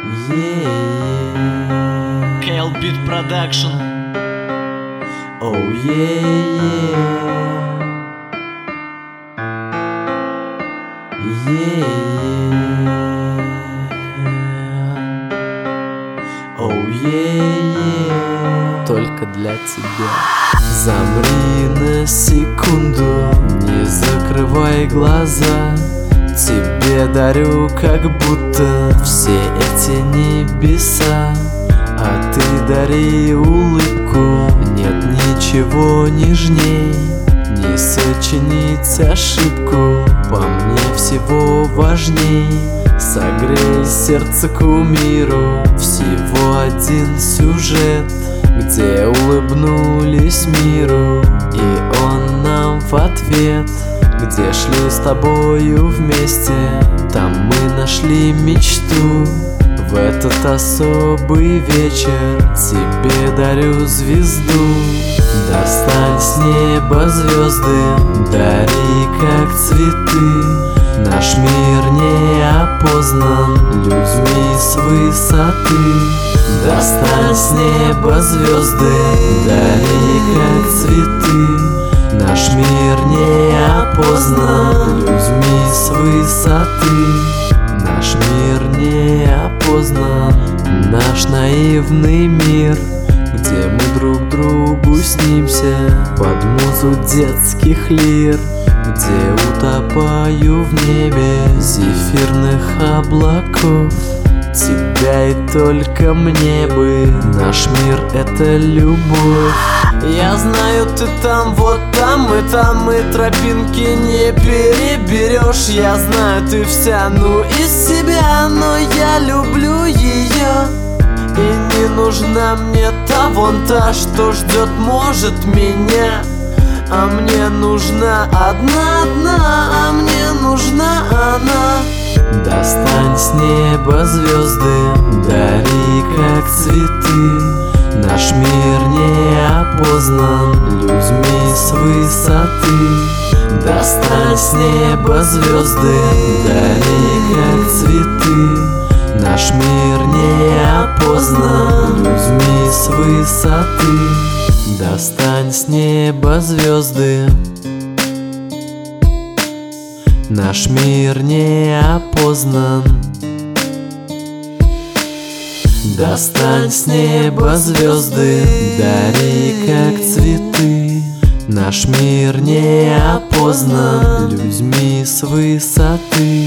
Yeah. Kale Beat Production. Oh yeah. Oh yeah. Только для тебя. Замри на секунду, не закрывай глаза. Тебе дарю как будто все эти небеса. А ты дари улыбку, нет ничего нежней. Не сочинить ошибку, по мне всего важней. Согрей сердце кумиру, всего один сюжет, где улыбнулись миру, и он нам в ответ. Где шли с тобою вместе, там мы нашли мечту. В этот особый вечер тебе дарю звезду. Достань с неба звезды, дари как цветы. Наш мир не опознан людьми с высоты. Достань с неба звезды, дари как цветы. Наш мир не опознан людьми с высоты. Наш мир не опознан, наш наивный мир, где мы друг другу снимся под музу детских лир, где утопаю в небе зефирных облаков. Тебя и только мне бы, наш мир — это любовь. Я знаю, ты там, вот там и тропинки не переберешь. Я знаю, ты вся, ну из себя, но я люблю ее. И не нужна мне та вон та, что ждет, может, меня. А мне нужна одна, а мне нужна она. Достань с неба звезды, дари как цветы. Наш мир не опознан людьми с высоты. Достань с неба звезды, дари как цветы. Наш мир не опознан людьми с высоты. Достань с неба звезды. Наш мир не опознан. Достань с неба звезды, дари как цветы. Наш мир не опознан людьми с высоты.